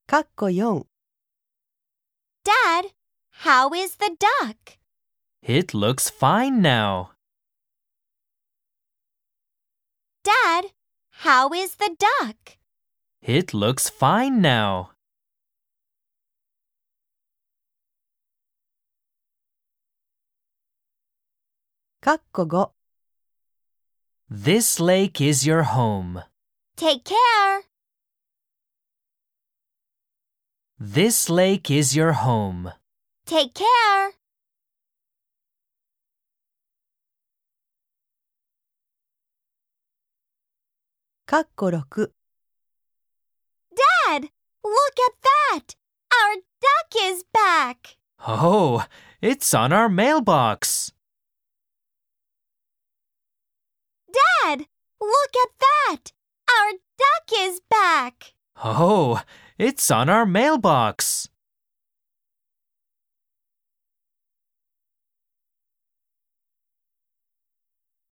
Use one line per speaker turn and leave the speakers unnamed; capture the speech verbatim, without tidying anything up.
かっこよん。
Dad, how is the duck?
It looks fine now.
Dad, how is the duck?
It looks fine now.
かっこご。
This lake is your home.
Take care.
This lake is your home.
Take care.
かっころく。
Dad, look at that. Our duck is back.
Oh, it's on our mailbox.
Dad, look at that. Our duck is back.
Oh, it's on our mailbox.